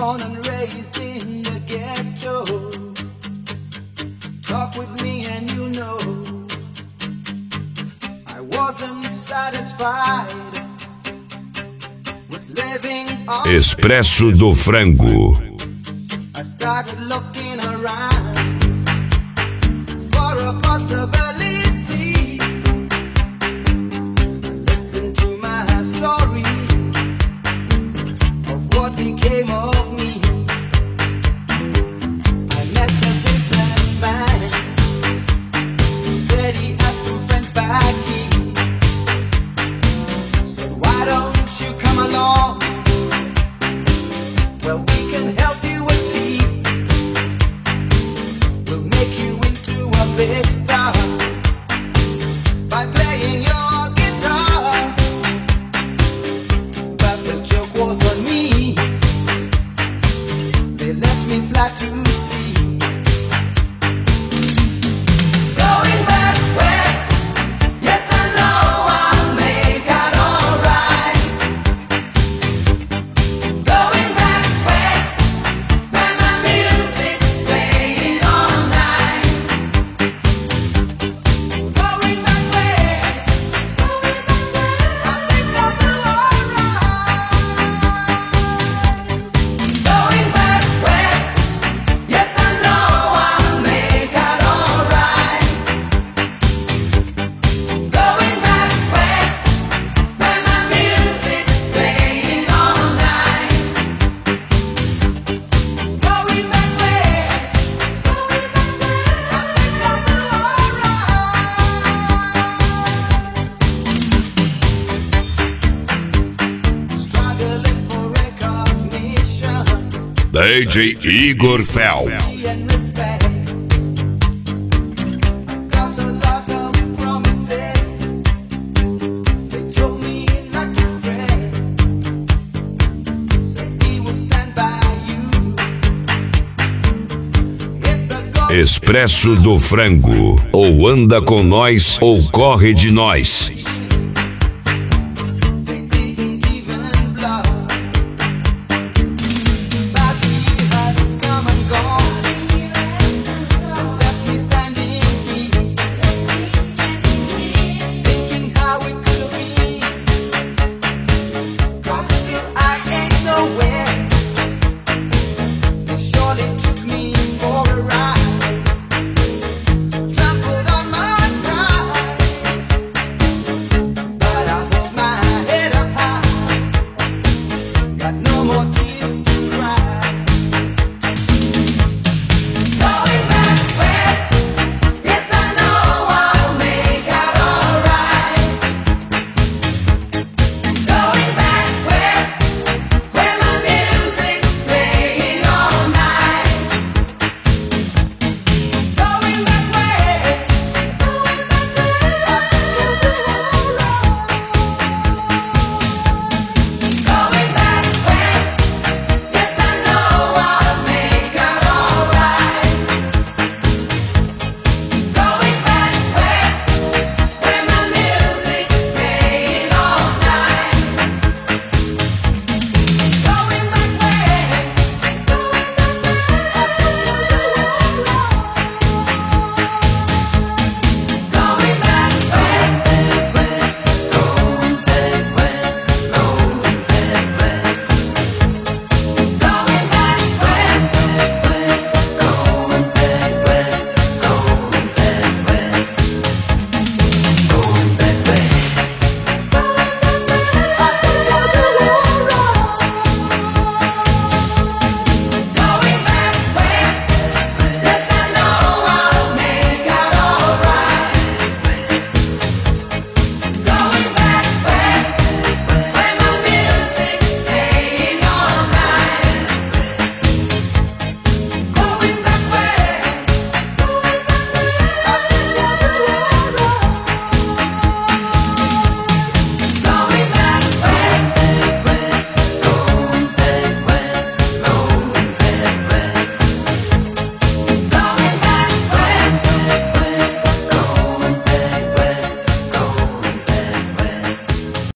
Born and raised in the ghetto. Talk with me and you'll know I wasn't satisfied with living on Expresso do Frango. I started looking around for a possibility. Listen to my story of what became of me. I met a businessman, said he had some friends back east. Said, why don't you come along? Well, we can help you at least. We'll make you into a big star by playing your guitar. But the joke was on me. They left me flat to sea. Going back west, yes I know I'll make out alright. Going back west, where my music's playing all night. Going back west, I think I'll do alright. Going back west, yes I know I'll make out alright. Going back west, where my music's playing all night. Going back west, I think I'll do alright. Struggling for recognition DJ Igor Fel. and respect. Got a lot of promises. They told me not to fret. Said he would stand by you. If the Expresso do Frango. Ou anda com nós ou corre de nós.